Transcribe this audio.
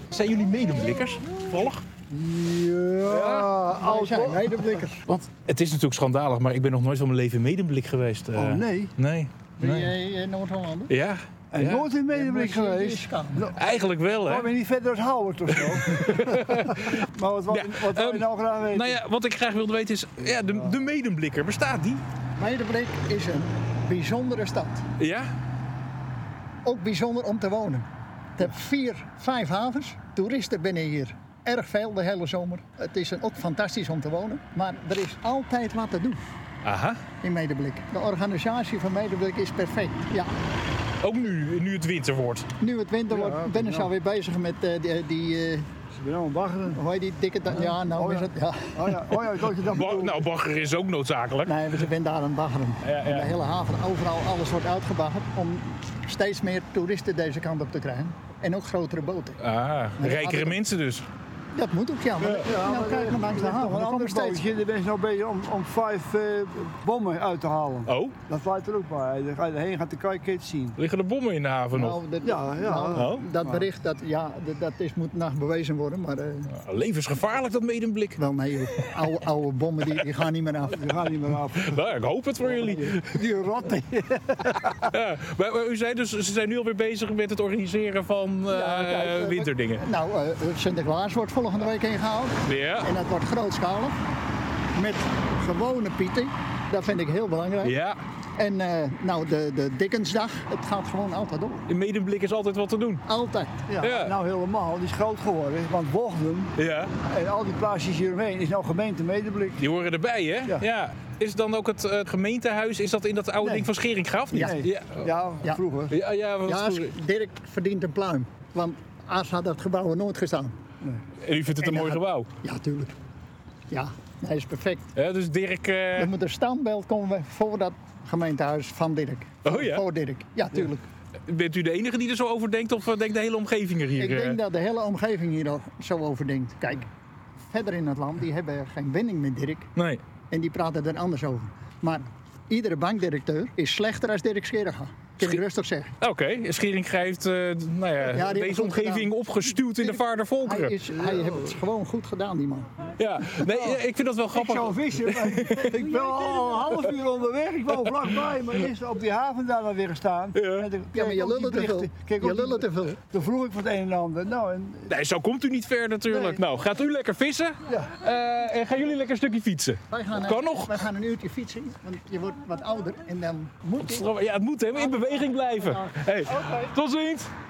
Zijn jullie medemblikkers, toevallig? Ja, wij zijn medeblikkers. Want het is natuurlijk schandalig, maar ik ben nog nooit van mijn leven in medemblik geweest. Oh nee? Nee. Ben jij Noord-Hollander? Ja. En nooit in medeblik geweest? Eigenlijk wel, hè? Maar ben je niet verder als Howard of zo? Maar wat wil je nou graag weten? Nou ja, wat ik graag wilde weten is, ja, de medemblikker, bestaat die? Medeblik is een bijzondere stad. Ja? Ook bijzonder om te wonen. Het heeft 4-5 havens. Toeristen binnen hier erg veel de hele zomer. Het is ook fantastisch om te wonen. Maar er is altijd wat te doen Aha. in Medeblik. De organisatie van Medeblik is perfect. Ja. Ook nu het winter wordt. Nu het winter wordt, ben ik alweer bezig met Ze zijn allemaal baggeren. hoe heet die dikke... Ja, nou is het... Ja. Oh ja, ik dacht je dat bedoelde. Nou, bagger is ook noodzakelijk. Nee, we zijn daar aan het baggeren. Ja. De hele haven, overal, alles wordt uitgebaggerd om steeds meer toeristen deze kant op te krijgen. En ook grotere boten. Rijkere mensen dus. Dat moet ook, ja. Maar, nou, kijk maar langs de haven. Een Er ander komen steeds... bootje, daar ben je nou bezig om 5 bommen uit te halen. Oh, Dat lijkt er ook bij. Daar ga je erheen, gaat de kijken zien. liggen er bommen in de haven nog? Nou, Ja. Oh. dat bericht, dat moet nog bewezen worden, maar Levensgevaarlijk, dat medemblik. wel nee, joh. Oude bommen die gaan niet meer af. Die gaan niet meer af. Nou, ik hoop het voor jullie. Die rotten. Ja. Maar u zei dus, ze zijn nu alweer bezig met het organiseren van kijk, winterdingen. Nou, Sinterklaas wordt volgende week ingehaald. Ja. En dat wordt grootschalig. Met gewone pieten. Dat vind ik heel belangrijk. Ja, En nou, de Dickensdag, het gaat gewoon altijd door. in medemblik is altijd wat te doen. Altijd. Ja. Nou helemaal. Die is groot geworden. Want Bochum Ja. en al die plaatsjes hieromheen is nou gemeente Medeblik. Die horen erbij, hè? Ja. Is dan ook het gemeentehuis, is dat in dat oude Nee. ding van Scheringa of niet? Nee. Ja, vroeger. Ja, wat Ja, vroeger. Dirk verdient een pluim. Want anders had dat gebouw er nooit gestaan. En u vindt het een En mooi dan- gebouw. Ja, tuurlijk. Ja, hij is perfect. Ja, dus Dirk... Er moet een standbeeld komen voor dat gemeentehuis van Dirk. Oh ja? Voor Dirk. Ja, tuurlijk. Bent u de enige die er zo over denkt of denkt de hele omgeving er hier? Ik denk dat de hele omgeving hier al zo over denkt. Kijk, verder in het land, die hebben geen binding met Dirk. Nee. En die praten er anders over. Maar iedere bankdirecteur is slechter als Dirk Scheringa. Kan ik rustig zeggen. Oké, Scheringa heeft die hebben deze goed omgeving gedaan. opgestuurd in de vaart der volkeren. Hij heeft het gewoon goed gedaan, die man. Ja, nee, ik vind dat wel Ik grappig. zou vissen, maar ik ben al een half uur onderweg. Ik woon vlakbij, maar eerst op die haven daar dan weer gestaan. Ja. En dan Ja, maar je lullen te veel. Je lullen te veel. Toen vroeg ik van het een en ander. Nou, en, Nee, zo komt u niet ver natuurlijk. Nee. Nou, gaat u lekker vissen en gaan jullie lekker een stukje fietsen. Kan nog. Wij gaan een uurtje fietsen, want je wordt wat ouder en dan moet je... Ja, het moet hè, in beweging blijven. Hey, tot ziens.